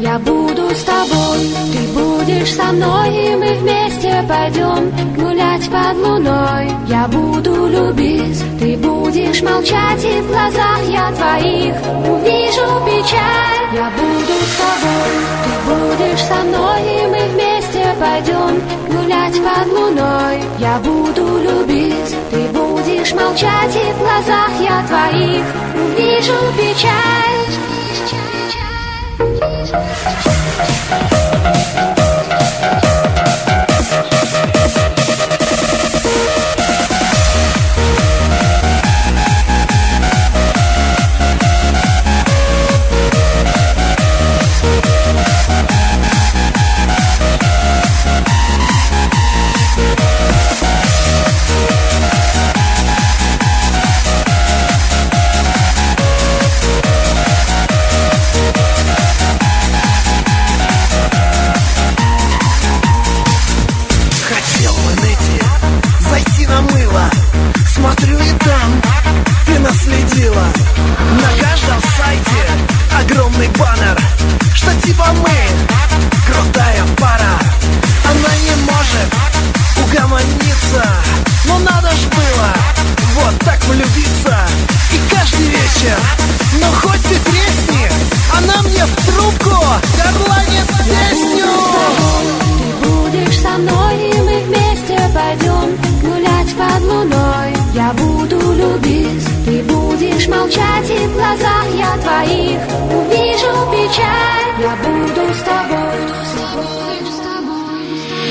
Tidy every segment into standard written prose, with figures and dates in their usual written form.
Я буду с тобой, ты будешь со мной, и мы вместе пойдем гулять под луной. Я буду любить, ты будешь молчать, и в глазах я твоих увижу печаль. Я буду с тобой, ты будешь со мной, и мы вместе пойдем гулять под луной. Я буду любить, ты будешь молчать, и в глазах я твоих увижу печаль. Смотрю, и там ты наследила. На каждом сайте огромный баннер, что типа мы крутая пара. Она не может угомониться, но надо ж было вот так влюбиться. И каждый вечер, но хоть ты тресни, она мне в трубку горланит песню. Ты будешь со мной, и мы вместе пойдем гулять под луной. Я буду любить, ты будешь молчать, и в глазах я твоих увижу печаль. Я буду с тобой, с тобой.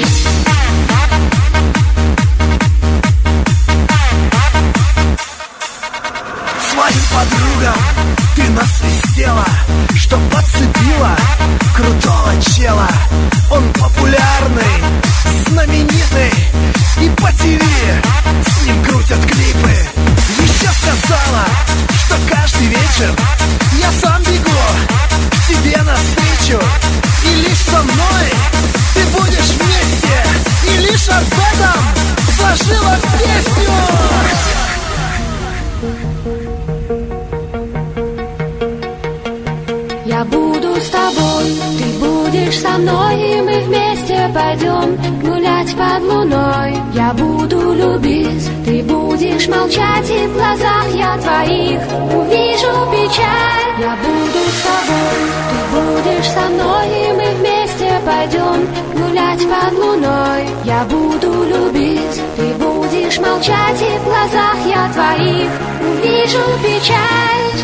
Своим подругам ты насвистела, что подцепила крутого чела. Он популярный, знаменитый, и по ТВ с ним крутят клипы. Еще сказала, что каждый вечер я сам бегу к тебе навстречу, и лишь со мной ты будешь вместе, и лишь об этом сложила песню. Я буду с тобой, ты будешь со мной, и мы вместе пойдем гулять под луной. Я буду любить, ты будешь молчать, и в глазах я твоих увижу печаль. Я буду с тобой, ты будешь со мной, и мы вместе пойдем гулять под луной. Я буду любить, ты будешь молчать, и в глазах я твоих увижу печаль.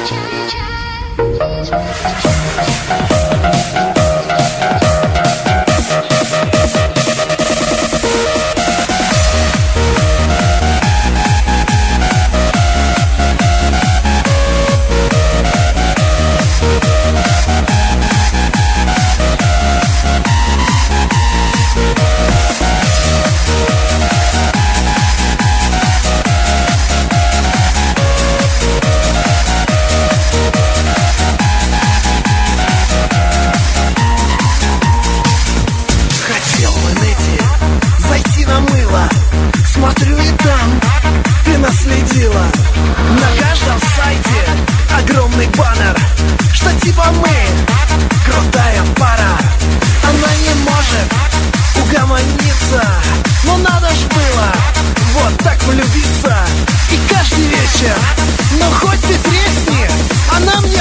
Смотрю, и там ты наследила. На каждом сайте огромный баннер, что типа мы крутая пара. Она не может угомониться, но надо ж было вот так влюбиться. И каждый вечер, но хоть ты тресни, она мне